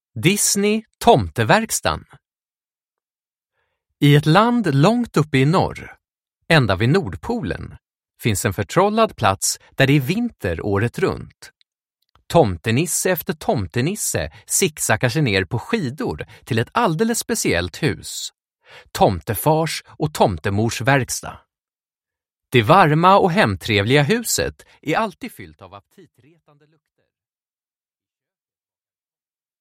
Disney Tomteverkstan. I ett land långt uppe i norr, ända vid Nordpolen, finns en förtrollad plats där det är vinter året runt. Tomtenisse efter tomtenisse sicksackar sig ner på skidor till ett alldeles speciellt hus. Tomtefars och tomtemors verkstad. Det varma och hemtrevliga huset är alltid fyllt av aptitretande lukter.